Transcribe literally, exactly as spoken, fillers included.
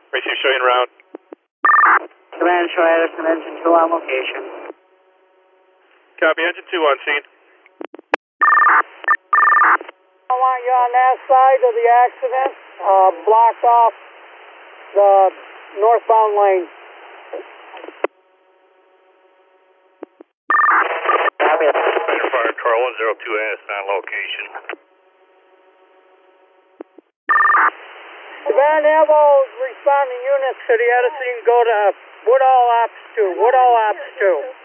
Receive showing route. Command show Addison, engine two on location. Copy, engine two on scene. I want you on that side of the accident, uh, blocked off the northbound lane. Fighter Fire Car one zero two Addison on location. Van Evo's responding units to the Edison, go to Woodall Ops two, Woodall Ops two.